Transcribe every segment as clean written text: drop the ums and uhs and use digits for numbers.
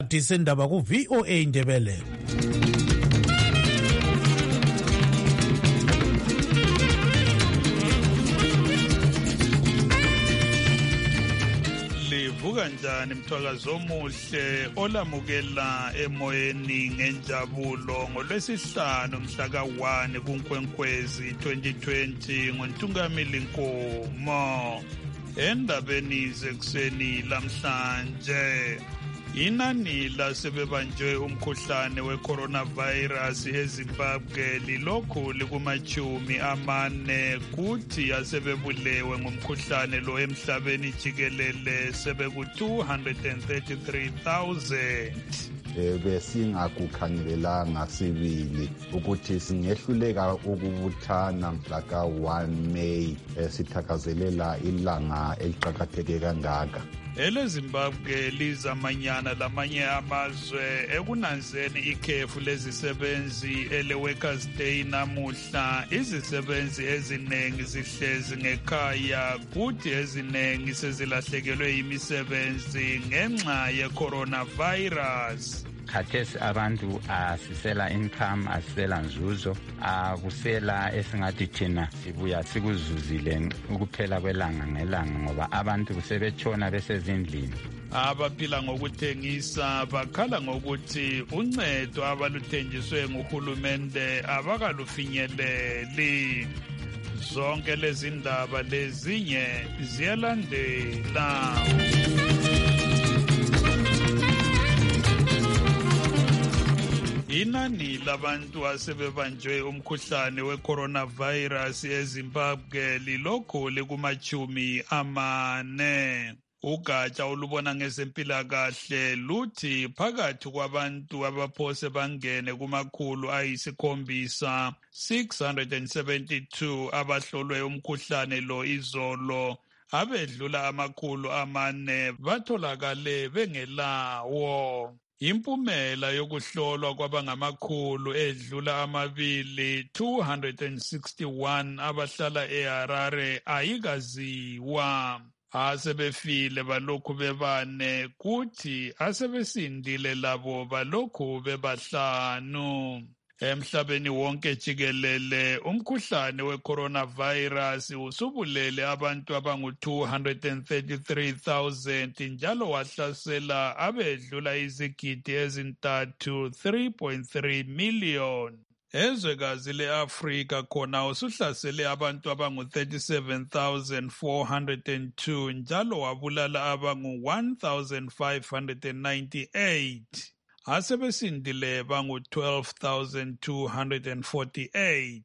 Disendaba ku VOA Indebele. Livuka njani mthwakazo omuhle olamukela emoyeni ngenjabulo ngolwesihlanu mhla ka-1 kuNkwenkwezi 2020 ngoNtungamili Nkomo. Endabeni zekuseni lamhlanje, inani lasebebanjwe umkhuhlane we-coronavirus eZimbabwe lilokhu likuma-40 kuthi asebebulewe ngumkhuhlane lo emhlabeni jikelele sebeku-233,000. Besingakukhangelelanga sibili ukuthi singehluleka ukubuthana mhla ka-1 May sithakazelela ilanga eliqakatheke kangaka. EleZimbabwe lizamanyana lamanye amazwe ekunanzeni ikhefu lezisebenzi ele-Workers' Day namuhla. Izisebenzi eziningi zihlezi ngekhaya kuthi eziningi sezilahlekelwe yimisebenzi ngenxa ye-coronavirus. Khathesi abantu asisela income, asisela nzuzo, akusela esingathi thina sibuya sikuzuzile ukuphela kwelanga ngelanga ngoba abantu sebetshona besezindlini. Abaphila ngokuthengisa bakhala ngokuthi uncedo abaluthenjiswe nguhulumende abakalufinyeleli. Zonke lezi ndaba lezinye ziyalandela. Inani labantu asebebanjwe umkhuhlane we-coronavirus eZimbabwe lilokhu likuma-40. Ugatsha olubona ngezempilakahle luthi phakathi kwabantu abaphose bangene kuma-772 672 abahlolwe umkhuhlane lo izolo, abedlula 400 batholakale bengelawo. Impumela yokuhlolwa kwabangamakhulu edlula 261 abahlala eHarare ayikaziwa. Asebefile balokhu bebane kuthi asebesindile labo balokhu bebahlanu. Emhlabeni wonke jikelele umkhuhlane we-coronavirus usubulele abantu abangu-233,000 njalo wahlasela abedlula izigidi ezintathu 3.3 million. Ezwekazi le-Afrika khona usuhlasele abantu abangu-37,402 njalo wabulala abangu-1,598. Asebesindile bangu-12,248.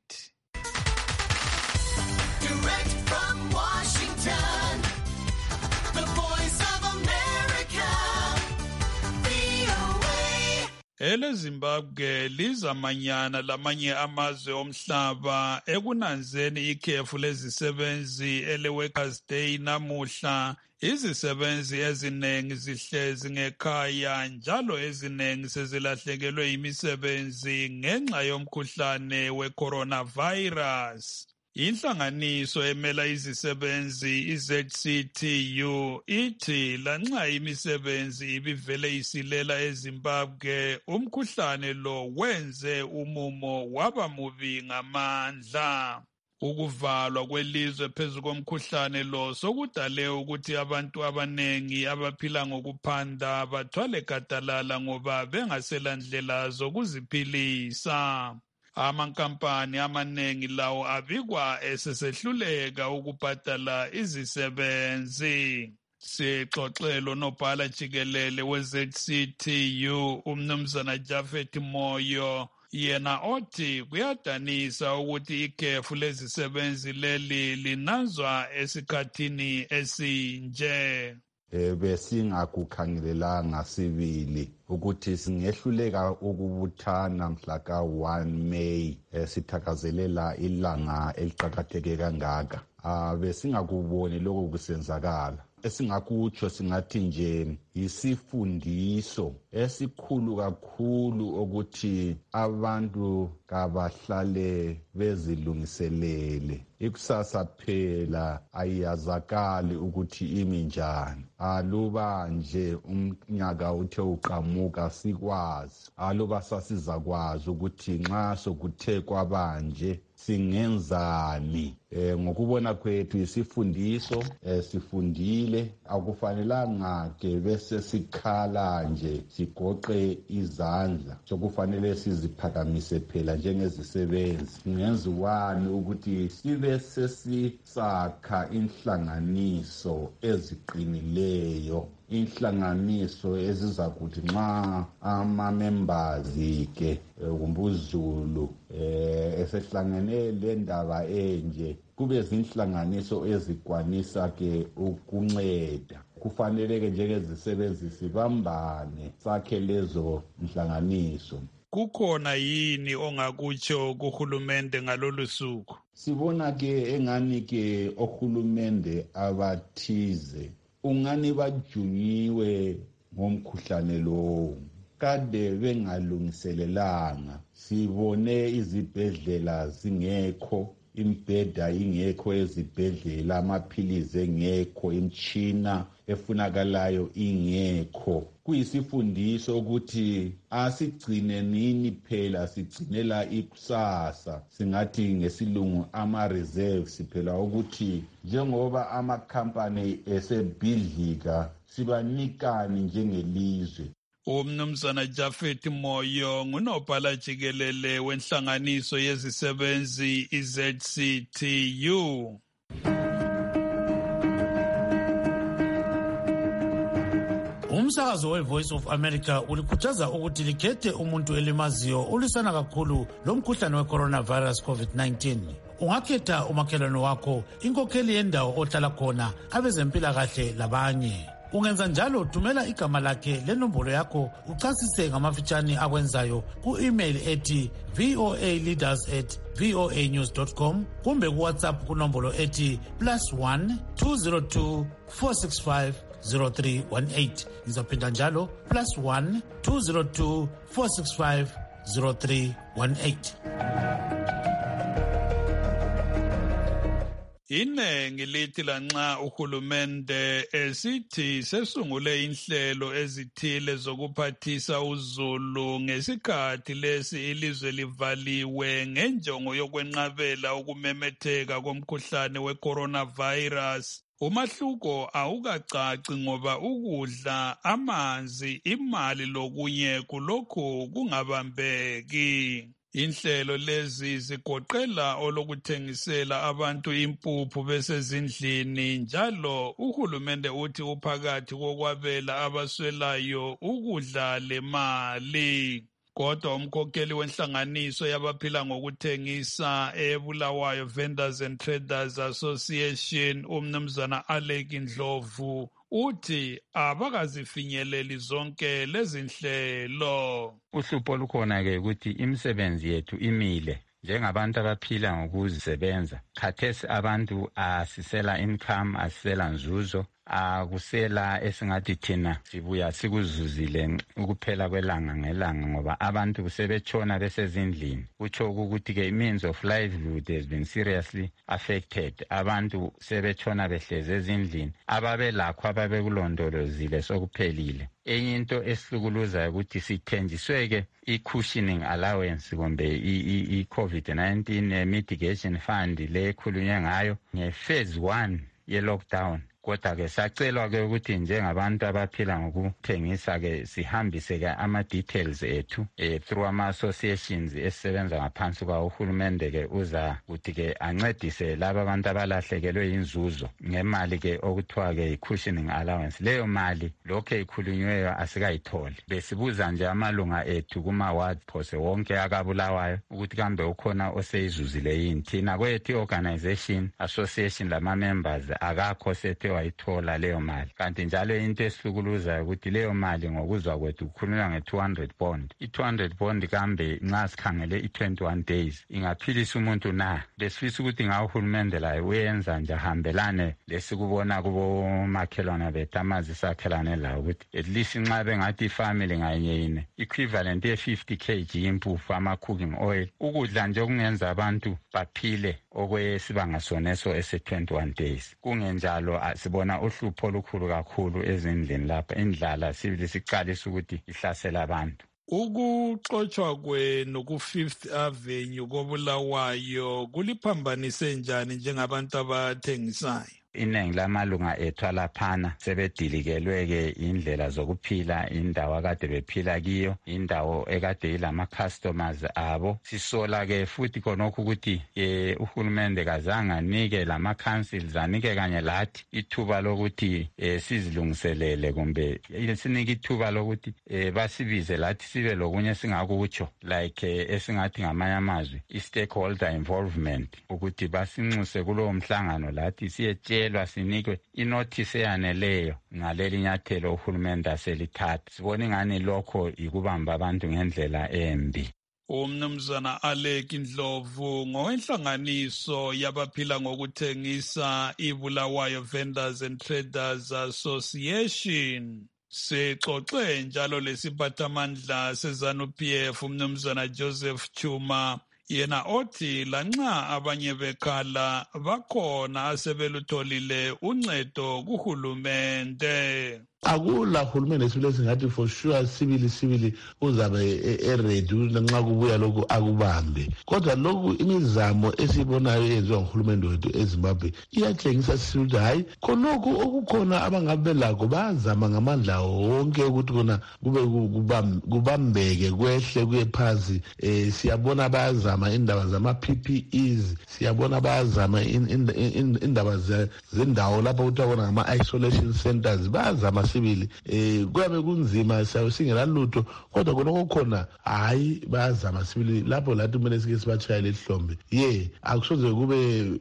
Direct from Washington, the Voice of America, VOA. EleZimbabwe lizamanyana lamanye amazwe omhlaba ekunanzeni ikhefu lezisebenzi ele-Workers' Day namuhla. Izisebenzi eziningi zihlezi ngekhaya njalo eziningi sezilahlekelwe yimisebenzi ngenxa yomkhuhlane we-coronavirus. Inhlanganiso emela izisebenzi i-ZCTU ithi lanxa imisebenzi ibivele isilela eZimbabwe, umkhuhlane lo wenze umumo waba mubi ngamandla. Ukuvalwa kwelizwe phezu komkhuhlane lo sokudale ukuthi abantu abanengi abaphila ngokuphanda bathwale gadalala ngoba bengasela ndlela zokuziphilisa. Amankampani amanengi lawo abikwa esesehluleka ukubhadala izisebenzi. Sixoxelo nobhala jikelele we-ZCTU umnumzana Japhet Moyo, yena othi kuyadanisa ukuthi ikhefu lezisebenzi leli linanzwa esikhathini esinje. Besingakukhangelelanga sibili ukuthi singehluleka ukubuthana mhla ka-1 May sithakazelela ilanga eliqakatheke kangaka. Besingakuboni lokho kusenzakala. Esingakutsho singathi nje yisifundiso esikhulu kakhulu ukuthi abantu kabahlale bezilungiselele. Ikusasa phela ayazakali ukuthi imi njani. Aluba nje umnyaka uthe uqhamuka sikwazi, aluba sasizakwazi ukuthi nxa sokuthe kwabanje singenzani. Ngokubona kwethu isifundiso sifundile, akufanelanga ke bese sikhala nje sigoqe izandla. Sokufanele siziphakamise phela njengezisebenzi. Kungenziwani ukuthi sibe sesisakha inhlanganiso eziqinileyo, inhlanganiso ezizakuthi nxa ama-members ke kumbuzulu esehlangene le ndaba enje kube zinhlanganiso ezikwanisa ke ukunceda. Kufanele ke njengezisebenzi sibambane sakhe lezo nhlanganiso. Kukhona yini ongakutsho kuhulumende ngalolu suku? Sibona ke engani ke ohulumende abathize ungani bajunyiwe ngomkhuhlane lowo, kade bengalungiselelanga. Sibone izibhedlela zingekho, imbheda ingekho ezibhedlela, amaphilizi engekho, imtshina efunakalayo ingekho. Kuyisifundiso ukuthi asigcine nini phela, sigcinela ikusasa, singathi ngesilungu ama-reserves phela, ukuthi njengoba amakhampani esebhidlika sibanikani njengelizwe. Umnumzana Jafet Moyo ngunobhala jikelele wenhlanganiso yezisebenzi iZCTU. Umsakazo we-Voice of America ulikhuthaza ukuthi likhethe umuntu elimaziyo ulisana kakhulu lomkhuhlane we-coronavirus COVID-19. Ungakhetha umakhelwane wakho, inkokheli yendawo ohlala khona, abezempilakahle labanye. Ungenza njalo, thumela igama lakhe lenombolo yakho uchasise ngamafitshane akwenzayo ku-email ethi voaleaders@voanews.com kumbe ku-WhatsApp kunombolo ethi +1 202 465 0318. Ngizaphinda njalo +1 202 465 0318. Inengi lithi lanxa uhulumende esithi sesungule inhlelo ezithile zokuphathisa uzulu ngesikhathi lesi ilizwe livaliwe ngenjongo yokwenqabela ukumemetheka komkhuhlane we-coronavirus, umahluko awukacaci ngoba ukudla, amanzi, imali lokunye kulokhu kungabambeki. Inhlelo lezi zigoqela olokuthengisela abantu impuphu besezindlini, njalo uhulumende uthi uphakathi kokwabela abaswelayo ukudla lemali. Kodwa umkhokheli wenhlanganiso yabaphila ngokuthengisa eBulawayo Vendors and Traders Association, umnumzana Alec Ndlovu, uthi abakazifinyeleli zonke lezi nhlelo. Uhlupho olukhona-ke ukuthi imisebenzi yethu imile njengabantu abaphila ngokuzisebenza. Khathesi abantu asisela income, asisela nzuzo, akusela esingathi thina sibuya sikuzuzile ukuphela kwelanga ngelanga, ngoba abantu sebetshona besezindlini. Kutsho ukuthi-ke means of livelihood has been seriously affected. Abantu sebetshona behlezi ezindlini, ababelakho ababekulondolozile sokuphelile. Enye into esihlukuluzayo ukuthi sithenjiswe-ke i-cushioning allowance kumbe i-COVID-19 mitigation fund le ekhulunywe ngayo nge-phase 1 ye-lockdown. Kodwa-ke sacelwa-ke ukuthi njengabantu abaphila ngokuthengisa-ke sihambise-ke ama-details ethu through ama-associations esisebenza ngaphansi kwawo. Uhulumende-ke uza ukuthi-ke ancedise laba abantu abalahlekelwe inzuzo ngemali-ke okuthiwa-ke i-cushioning allowance. Leyo mali lokhu eyikhulunyweyo asikayitholi. Besibuza nje amalunga ethu kuma-ward phose wonke akaBulawayo ukuthi kambe ukhona oseyizuzile yini. Thina kwethu i-organization association lama-members akakho sethe wayithola leyo mali. Kanti njalo into esihlukuluzayo ukuthi leyo mali ngokuzwa kwethu kukhulunywa nge-200 bond. I-200 bond kambe nxa sikhangele i-21 days ingaphilisa umuntu na. Besifisa ukuthi ngahulumende layo uyenza nje ahambelane lesikubona kubomakhelwane bethu amazisakhelane lawo ukuthi at least nxa bengathi ifamily ngayinye equivalent ye-50 kg impuphu ama-cooking oil ukudla nje okungenza abantu baphile okwesibanga soneso ese-21 days. Kungenjalo sibona uhlupho olukhulu kakhulu ezindlini lapha. Indlala sibili siqalisa ukuthi ihlasela abantu. Ukuxotshwa kwenu ku-Fifth Avenue koBulawayo kuliphambanise njani njengabantu abathengisayo? Iningi lamalunga ethu alaphana sebedilikelwe-ke indlela zokuphila, indawo akade bephila kiyo, indawo ekade ilama-customers abo. Sisola-ke futhi khonokho ukuthi uhulumende kazange anike lama-councils anike kanye lathi ithuba lokuthi sizilungiselele kumbe sinike ithuba lokuthi basibize lathi sibe lokunye singakutsho like esingathi ngamanye amazwi i-stakeholder involvement ukuthi basinxuse kulowo mhlangano lathi siyetshela sinikwe inothisi eyaneleyo ngaleli nyathelo uhulumende aselithatha. Sibona ingani lokho ikubamba abantu ngendlela embi. Umnumzana Alec Ndlovu ngowenhlanganiso yabaphila ngokuthengisa iBulawayo Vendors and Traders Association. Sixoxe njalo lesiphathamandla seZANU-PF umnumzana Joseph Chuma yena othi lanxa abanye bekhala bakhona asebelutholile uncedo kuhulumende. Akula hulumende esibile singathi for sure sibili uzabe eready nxa kubuya lokhu akubambe. Kodwa lokhu imizamo esibonayo eyenziwa nguhulumende wethu eZimbabwe iyatshengisa sisithi hayi khonokho okukhona abangabe lakho bazama ngamandla wonke ukuthi kona kube kubambeke kwehle kuye phansi. Siyabona bayazama indaba zama-PPEs, siyabona bayazama indaba zendawo lapho kuthiwa ngama-isolation centers bayazama sibili. Kuyabe kunzima singela lutho kodwa khonokho khona hayi bayazama sibili lapho lathi kumele sike sibatshayele ihlombe. Akusoze kube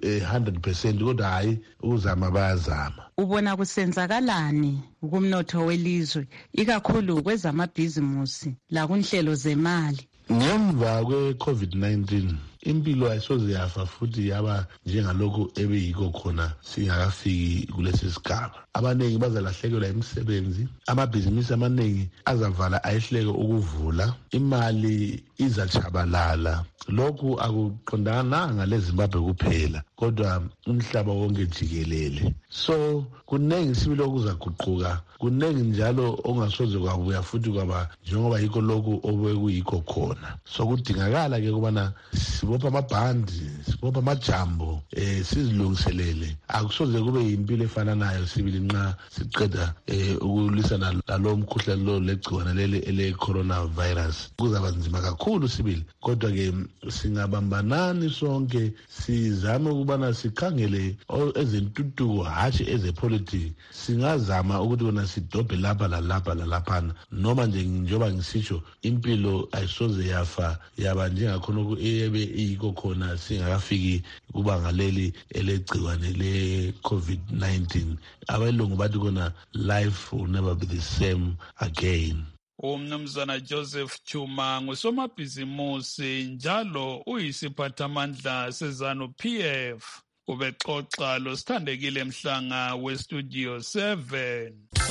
100% kodwa hayi ukuzama bayazama. Ubona kusenzakalani kumnotho welizwe ikakhulu kwezamabhizimusi lakunhlelo zemali? Ngemva kwe-COVID-19 impilo ayisoze yafa futhi yaba njengalokhu ebeyikho khona singakafiki kulesi sigaba. Abaningi bazalahlekelwa imisebenzi, amabhizinisi amaningi azavala ayehleke ukuvula, imali izachabalala. Lokhu akuqondananga leZimbabwe kuphela kodwa umhlaba wonke jikelele. So kunengi sibili okuzaguquka, kunengi njalo ongasoze kwabuya futhi kwaba njengoba yikho lokhu obekuyikho khona. So kudingakala ke kubana sibopha amabhandi, sibopha amajambo, sizilungiselele. Akusoze kube yimpilo efananayo sibili nxa siqeda ukulwisana nalo mkhuhlane lo legciwane leli ele-coronavirus. Kuzaba nzima kakhulu sibili kodwa ke singabambanani sonke sizame ukubana sikhangele ezentuthuko hatshi ezepolitiki. Singazama ukuthi kona sidobhe lapha lalaphana noma nje njengoba ngisitsho impilo ayisoze yafa yaba njengakhona ebe iyikho khona singakafiki kubanga leli elegciwane le-COVID-19. Abelungu bathi kona life will never be the same again. Umnumzana Joseph Chuma ngusomabhizimusi njalo uyisiphathamandla seZANU-PF ubexoxa losithandekile Mhlanga weStudio 7.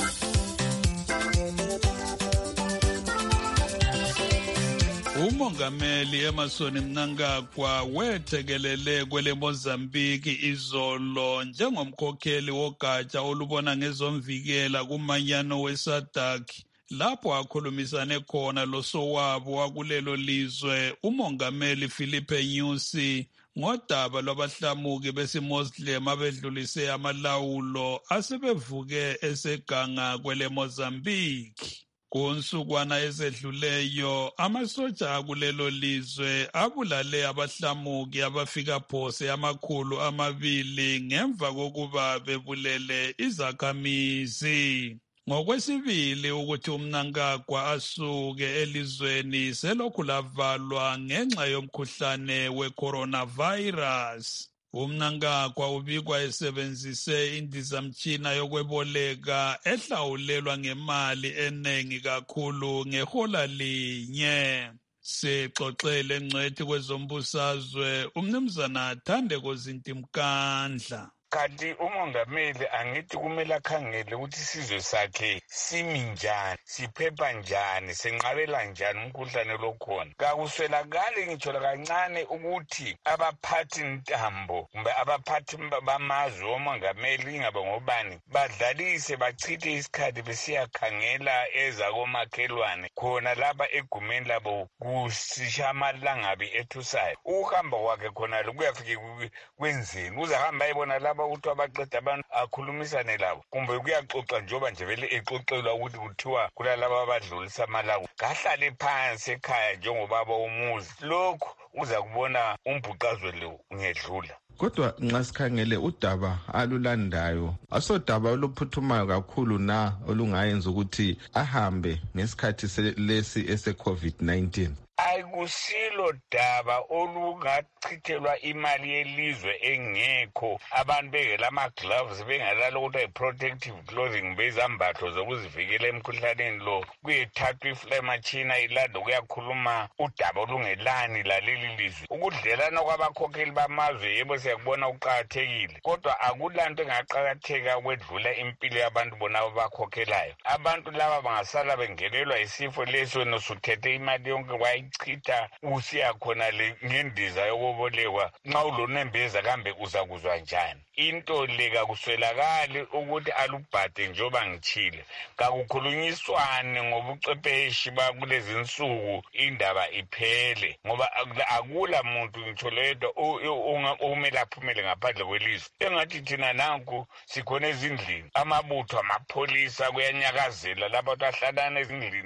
Umongameli Emmerson Mnangagwa wethekelele kwele Mozambique izolo njengomkhokheli wogatsha olubona ngezomvikela kumanyano weSADC. Lapho akhulumisane khona losowabo wakulelo lizwe umongameli Filipe Nyusi ngodaba lwabahlamuki besiMuslim abedlulise amalawulo asebevuke eseganga kwele Mozambique. Kunsukwana ezedluleyo amasotsha akulelo lizwe abulale abahlamuki abafika phose 200 ngemva kokuba bebulele izakhamizi. Ngokwesibili ukuthi uMnangagwa asuke elizweni selokhu lavalwa ngenxa yomkhuhlane we-coronavirus. UMnangagwa ubikwa esebenzise indizamtshina yokweboleka ehlawulelwa ngemali eningi kakhulu ngehola linye. Sixoxele ngcwethi kwezombusazwe uMnumzana Thandeko Zintimkandla. Kanti umongameli angithi kumele akhangele ukuthi isizwe sakhe simi njani, siphepha njani, senqabela njani umkhuhlane lokhona. Kakuswelakali ngitsho kancane ukuthi abaphathi ntambo kumbe abaphathi bamazwe omongameli ingaba ngobani badlalise bachithe isikhathi besiyakhangela ezakomakhelwane khona lapha egumeni labo kusishamalanga ethusayo. Uhamba kwakhe khona lokuyafike kwenzeni uzahamba ayibona laba ukuthi abaqeda abantu akhulumisane labo kumbe kuyaxoxa njoba nje vele exoxelwa ukuthi kuthiwa kulalabo abadlulisa amalawu kahlale phansi ekhaya njengobaba umuzi. Lokhu uza kubona umbhuqazwe lo ngedlula. Kodwa nxa sikhangele udaba alulandayo asodaba oluphuthumayo kakhulu na olungayenza ukuthi ahambe ngesikhathi lesi ese-COVID-19. Ayikusilo daba olungachithelwa imali yelizwe engekho abantu bengela ama-gloves bengelalo ukuthi ayi-protective clothing bezambatho zokuzivikela emkhuhlaneni lo kuyethathwa iflematshina ilanda kuyakhuluma udaba olungelani laleli lizwe. Ukudlelana kwabakhokheli bamazwe yebo siyakubona kuqakathekile kodwa akulanto engaqakatheka ukwedlula impilo yabantu bona abakhokhelayo. Abantu laba bangasala bengenelwa isifo leso wena usuthethe imali yonke chitha usiya khona le ngendiza yokubolekwa nxa ulonembeza kambe uzakuzwa njani. Into le kakuswelakali ukuthi alubhade njoba ngithile kakukhulunyiswane ngobucwepheshe bakulezi insuku indaba iphele ngoba akula muntu ngitsho ledwa okumele aphumele ngaphandle kwelizwe. Engathi thina nanku sikhona ezindlini amabutho amapholisa kuyanyakazela lapho ahlalana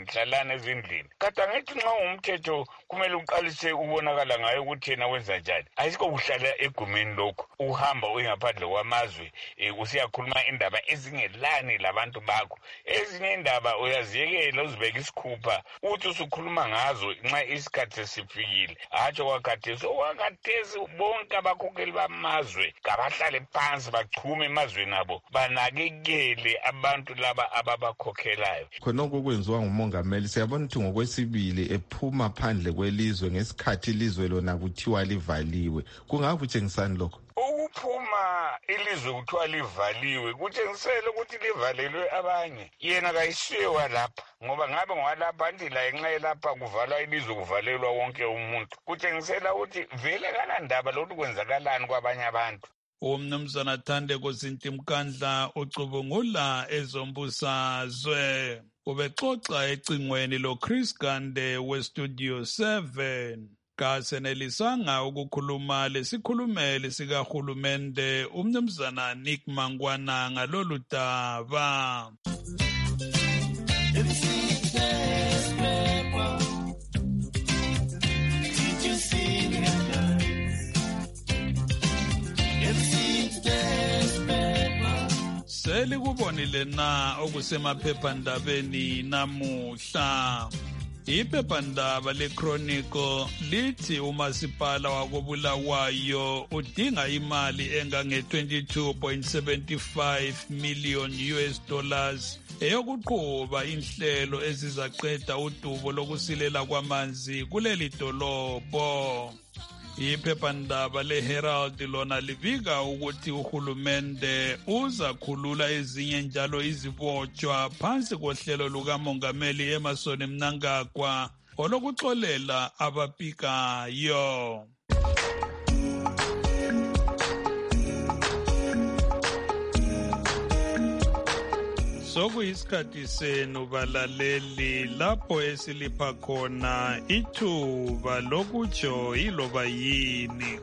ezindlini kanti angithi nxa umthetho kumele uqalise ubonakala ngayo ukuthi yena wenza njani. Ayisikho kuhlala egumeni lokho uhamba uyengaphandle kwamazwe usiyakhuluma indaba ezingelani labantu bakho. Ezinye indaba uyaziyekela uzibeka isikhupha uthi usukhuluma ngazo nxa isikhathi sesifikile. Hatsho kwakhathesi okwakhathesi bonke abakhokheli bamazwe kabahlale phansi bachume emazweni abo banakekele abantu laba ababakhokhelayo. Khonokho kwenziwa ngumongameli siyabona ukuthi ngokwesibili ephuma phandle kwelizwe ngesikhathi ilizwe lona kuthiwa livaliwe. Kungakutshengisani lokho? Ukuphuma ilizwe kuthiwa livaliwe kutshengisela ukuthi livalelwe abanye. Yena kayisiwa lapha ngoba ngabe ngwalapha anti la nxa elapha kuvalwa ilizwe kuvalelwa wonke umuntu. Kutshengisela ukuthi vele kalandaba lokhu kwenzakalani kwabanye abantu. UMnumzana Thandeko Zintimkandla ucubungula ezombusazwe. Ubexoxa ecingweni loChris Gande weStudio 7. Kasenelisanga ukukhuluma lesikhulumeli sikahulumende uMnumzana Nick Mangwana ngalolu daba. Selikubonile na okusemaphephandabeni namuhla. Iphephandaba leChronicle lithi umasipala wakoBulawayo udinga imali engange 22.75 million US dollars eyokuqhuba inhlelo ezizaqeda udubo lokusilela kwamanzi kuleli dolobho. Iphephandaba leHerald lona libika ukuthi uhulumende uzakhulula ezinye njalo izibotshwa phansi kohlelo lukamongameli Emmerson Mnangagwa olokuxolela abapikayo. Sokuyisikhathi senu balaleli lapho esilipha khona ithuba lokutsho iloba yini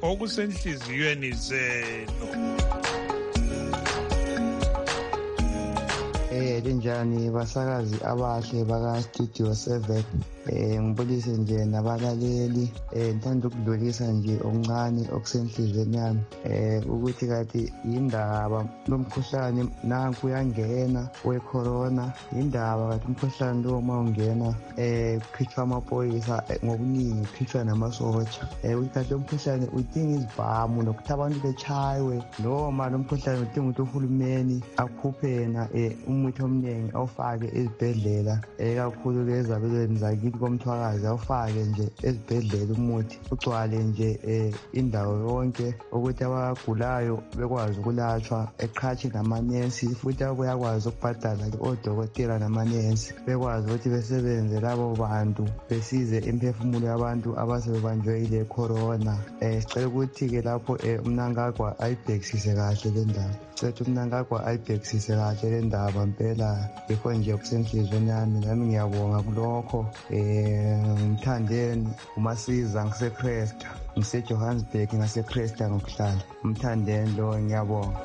okusenhliziyweni zenu. linjani basakazi abahle baka Studio 7. Ngibulise nje nabalaleli ngithanda ukudlulisa nje okuncane okusenhlizweni yami ukuthi kathi indaba lomkhuhlane nanku uyangena we-corona, indaba kathi umkhuhlane lo uma ungena kukhitshwa amaphoyisa ngobuningi, kukhitshwa namasotsha ukuthi kathi lo mkhuhlane udinga izibhamu nokuthi abantu betshaywe, noma lo mkhuhlane udinga ukuthi uhulumeni akhuphe yena umuthi omningi awufake ezibhedlela kakhulu ezabelweni zakithi komthwakazi, awufake nje ezibhedlela umuthi ugcwale nje indawo yonke ukuthi abagulayo bekwazi ukulatshwa, eqhatshe namanesi futhi bayakwazi ukubhadala odokotela namanesi, bekwazi ukuthi besebenze labo bantu besize imphefumulo yabantu abasebebanjwe yile corona. Sicela ukuthi-ke lapho uMnangagwa ayibhekisise kahle le ndaba, sethi uMnangagwa ayibhekisise kahle le ndaba mpela, yikho nje okusenhlizweni yami. Nami ngiyabonga kulokho. Ngimthandeni uMasiza ngiseCresta, ngiseJohannesburg ngaseCresta ngokuhlala. Umthandeni lo, ngiyabonga.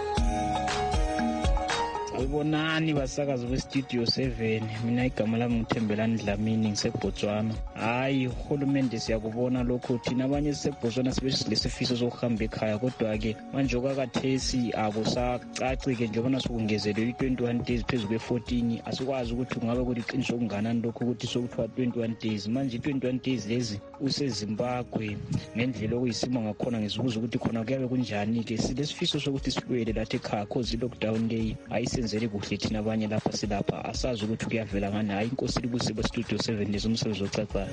Ayibonani basakazi beStudio 7, mina igama lami ngithembelani Dlamini ngisebotswana. Hayi uhulumende siyakubona lokho, thina abanye sisebotswana sibesilesifiso sokuhamba ekhaya, kodwa-ke manje okakathesi akusacaci-ke njengoba sokungezelelwe i-21 days phezu kwe-14. Asikwazi ukuthi kungabe kuliqiniso okunganani lokho ukuthi sokuthiwa 21 days. Manje i-21 days lezi useZimbabwe ngendlela okuyisimo ngakhona, ngizibuza ukuthi khona kuyabe kunjani-ke. Silesifiso sokuthi sibuyele lathi ekhaya cause i-lockdown leyi ayisenzeli kuhle thina abanye lapha silapha, asazi ukuthi kuyavela ngani. Hayi inkosi libuse beStudio 7 lezi umsebenzi ocacayo.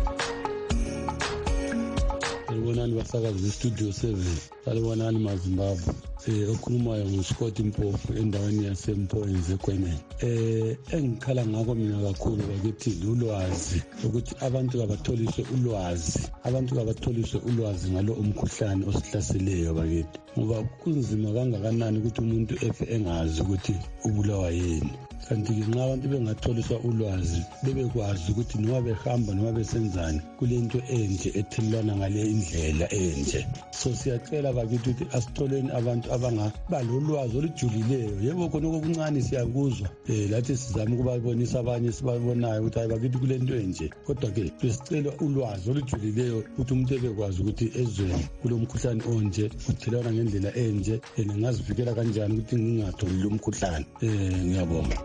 Salibonani basakazi beStudio 7, salibonani maZimbabwe. Okhulumayo nguScott Mpofu endaweni yaseMpoenzi eKwenene. Engikhala ngakho mina kakhulu bakithi ulwazi ukuthi abantu kabatholiswe ulwazi, ngalo umkhuhlane osihlaseleyo bakithi, ngoba kunzima kangakanani ukuthi umuntu efe engazi ukuthi ubulawa yini. Kanti-ke nxa abantu bengatholiswa ulwazi bebekwazi ukuthi noma behamba noma besenzani kulento enje ethelelwana ngale indlela enje. So siyacela bakithi ukuthi asitholeni abantu abangaba lolwazi olujulileyo. Yebo khona okuncane siyakuzwa, lathi sizama ukubabonisa abanye sibabonayo ukuthi hayi bakithi kulento enje, kodwa-ke besicela ulwazi olujulileyo ukuthi umuntu ebekwazi ukuthi ezweni kulo mkhuhlane onje uthelelwana ngendlela enje, ngazivikela kanjani ukuthi ngingatholi lo mkhuhlane. Ngiyabonga.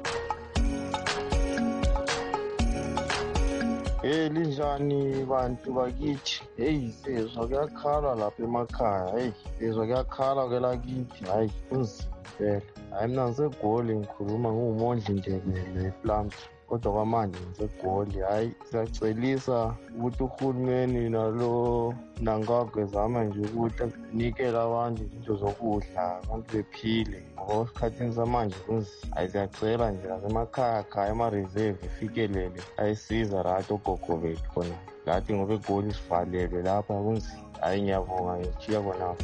Linjani bantu bakithi? Sezwa kuyakhala lapha emakhaya. Sezwa kuyakhala kwelakithi. Hayi kunzima phela. Hayi mina ngiseGoli, ngikhuluma nguMondli Ndebele Plant, kodwa kwamanje ngiseGoli. Hayi siyacelisa ukuthi uhulumeni nalo Mnangagwa zama nje ukuthi nikela abantu izinto zokudla, abantu bephile, ngoba esikhathini samanje kunzima. Hayi siyacela nje lasemakhaya khaya ama-reserve ifikelele ayisiza rathi ogogo bethu khona lathi, ngoba eGoli sivalelwe lapha kunzima. Hayi ngiyabonga, ngichiya khonapho.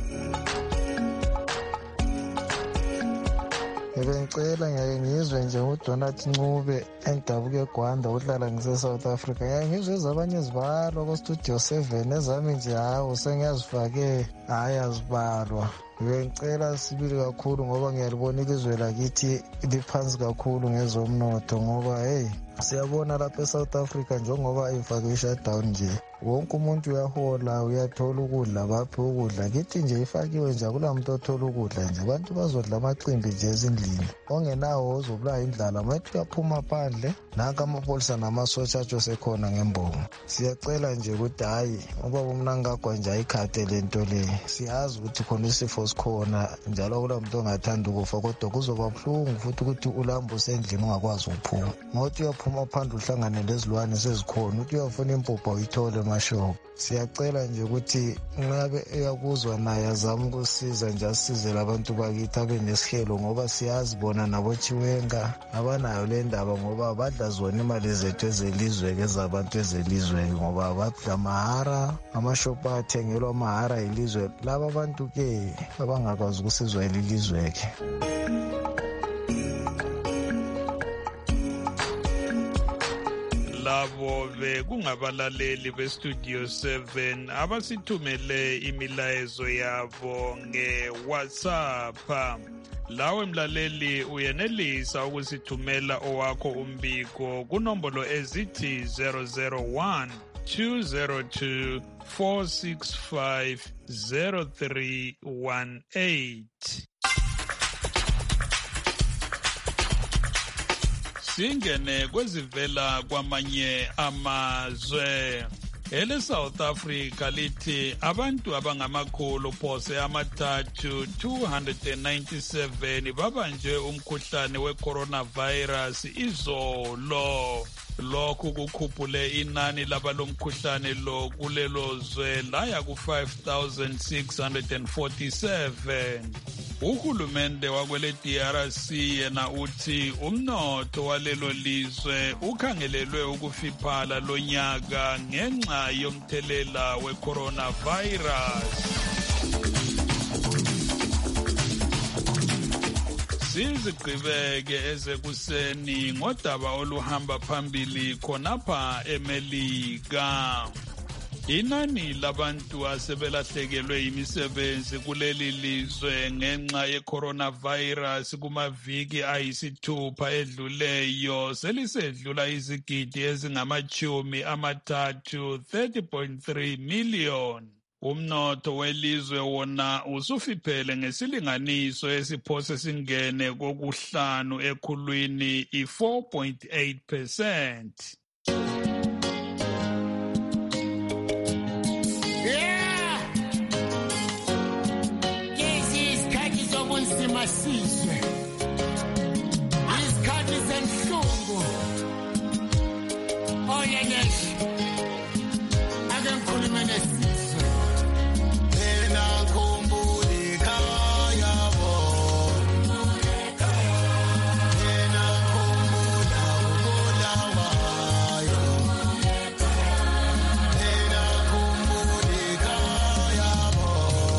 Ngicela ngeke ngizwe nje uDonald Ncube endabuke eGwanda uhlala ngise-South Africa. Ngeke ngizwe ezabanye zibalwa ko-Studio 7, ezami nje hawu sengiyazifake, hayi azibalwa. Ngicela sibili kakhulu ngoba ngiyalibona ilizwe lakithi liphansi kakhulu ngezomnotho, ngoba siyabona lapha eSouth Africa njengoba ifake i-shutdown nje, wonke umuntu uyahola, uyathola ukudla, baphi ukudla. Kithi nje ifakiwe nje akula muntu othola ukudla nje, abantu bazodla amacimbi nje ezindlini, ongenawo uzobulawa indlala. Mayithi uyaphuma phandle nanka amapolisa namasotsha atsho sekhona ngembongo. Siyacela nje ukuthi hayi ubaba uMnangagwa nje ayikhathe le nto le. Siyazi ukuthi khona isifo sikhona njalo kula muntu ongathanda ukufa, kodwa kuzoba buhlungu futhi ukuthi ulamba usendlini ungakwazi ukuphuma. Ngokuthi uyaphuma phandle uhlangane lezilwane sezikhona, uthi uyafuna impuphu uyithole emashopu. Siyacela nje ukuthi ngabe uyakuzwa naye azame ukusiza nje, asize labantu bakithi abe nesihelo, ngoba siyazi bona nabo Chiwenga abanayo le ndaba, ngoba badla zona imali zethu ezelizwe-ke ezabantu ezelizwe, ngoba badla mahara, amashopu athengelwa mahara ilizwe. Laba abantu-ke abangakwazi ukusizwa ilizwe-ke. labo bekungabalaleli beStudio 7 abasithumele imilayezo yabo ngeWhatsApp. Lawe mlaleli uyenelisa ukusithumela owakho umbiko kunombolo ezithi 001 202 465 0318. Singene kwezivela kwamanye amazwe. Ele South Africa lithi abantu abangamakhulu phose amathathu 297 babanje umkhuhlane we-coronavirus izolo. Lokhu kukhuphule inani labalomkhuhlane lo kulelo zwe laya ku-5,647. Uhulumende wakwele DRC yena uthi umnotho walelo lizwe ukhangelelwe ukufiphala lonyaka ngenxa yomthelela we-coronavirus. Sizigqibeke ezekuseni ngodaba oluhamba phambili khonapha eMelika. Inani labantu asebelahlekelwe imisebenzi kuleli lizwe ngenxa ye-coronavirus kumaviki ayisithupha edluleyo selisedlula izigidi ezingama-30, 30.3 million. Umnotho welizwe wona usufiphele ngesilinganiso esiphose singene kokuhlanu ekhulwini i-4.8%. Masizwe isikhathi senhlungu oyenyeshi ake ngikhulume nesizwe phela ngikhumbule ekhaya bo phela ngikhumbula ubulawayo phela ngikhumbule ekhaya bo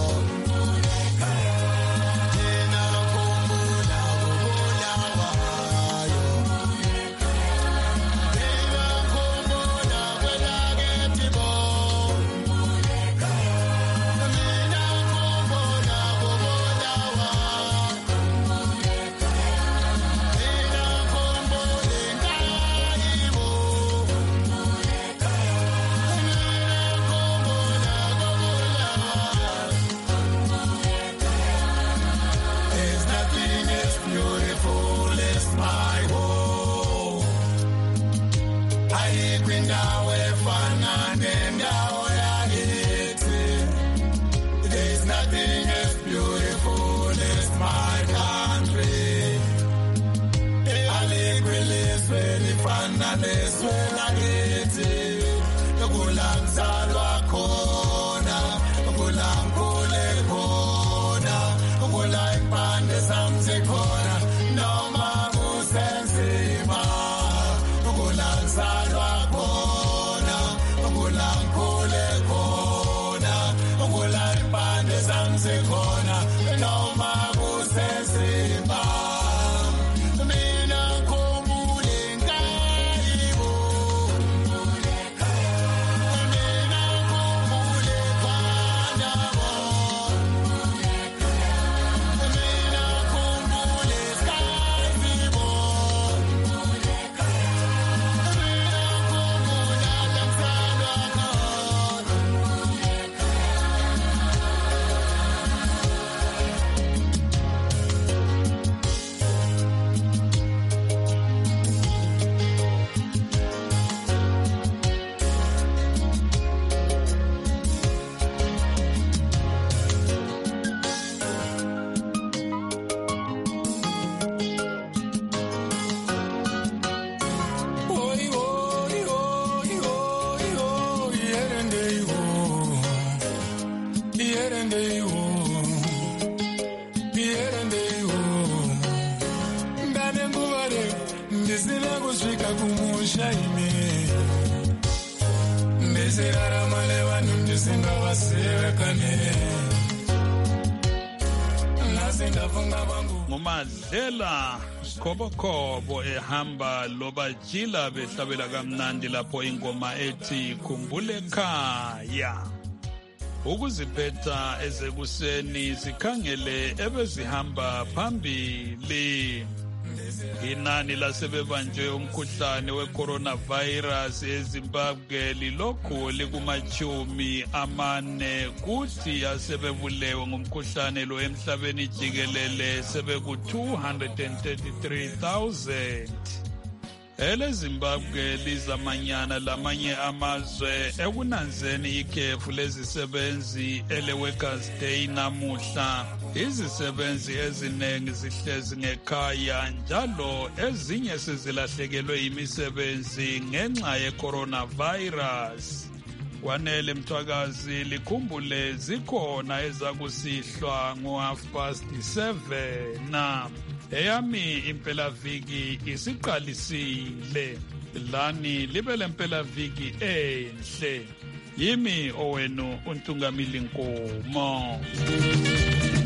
Ngumadlela Khobokhobo ehamba lobajila behlabela kamnandi lapho ingoma ethi khumbule ekhaya. ukuziphetha ezekuseni zikhangele ebezihamba phambili. Inani lasebebanjwe umkhuhlane we-coronavirus eZimbabwe lilokhu likumachumi-4 kuthi asebebulewe ngumkhuhlane lo emhlabeni jikelele sebeku-233,000. EleZimbabwe lizamanyana lamanye amazwe ekunanzeni ikhefu lezisebenzi ele-Workers' Day namuhla. Izisebenzi eziningi zihlezi ngekhaya njalo ezinye sezilahlekelwe imisebenzi ngenxa ye-coronavirus. Kwanele Mthwakazi likhumbule zikhona ezakusihlwa ngo-7:30. Eyami impelaviki isiqalisile. Lani libe lempelaviki enhle. Yimi owenu uNtungamili Nkomo.